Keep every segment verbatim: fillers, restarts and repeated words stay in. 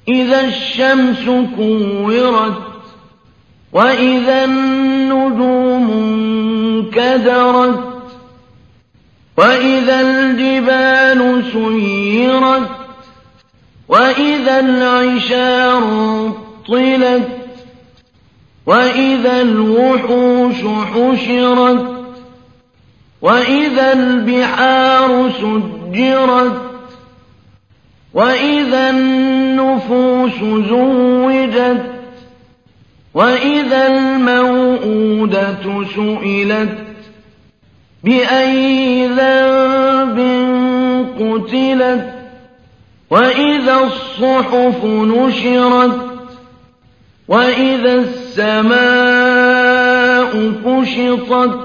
إذا الشمس كورت وإذا النجوم انكدرت وإذا الجبال سيرت وإذا العشار عطلت وإذا الوحوش حشرت وإذا البحار سجرت وإذا النفوس زوجت وإذا الموءودة سئلت بأي ذنب قتلت وإذا الصحف نشرت وإذا السماء كشطت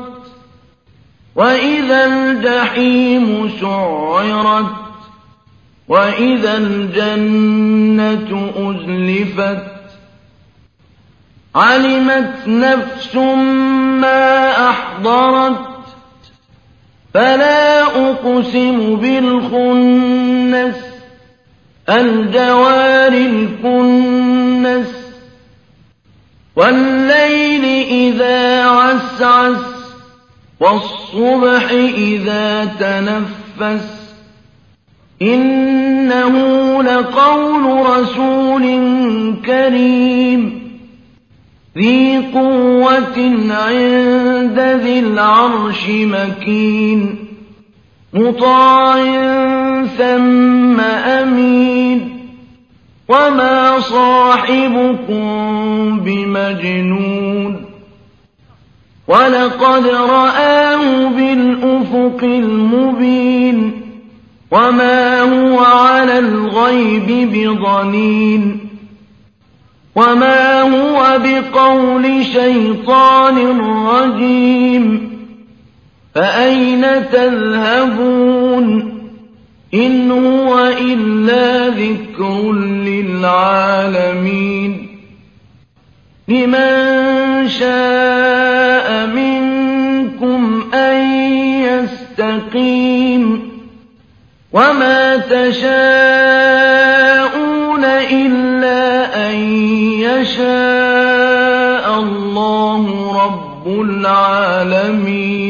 وإذا الجحيم سعرت وإذا الجنة أزلفت علمت نفس ما أحضرت فلا أقسم بالخنس الجوار الكنس والليل إذا عسعس والصبح إذا تنفس إنه لقول رسول كريم ذي قوة عند ذي العرش مكين مطاع ثم أمين وما صاحبكم بمجنون ولقد رآه بالأفق المبين وما هو على الغيب بضنين وما هو بقول شيطان رجيم فأين تذهبون إن هو إلا ذكر للعالمين لمن شاء منكم أن يستقيم وما تشاءون إلا أن يشاء الله رب العالمين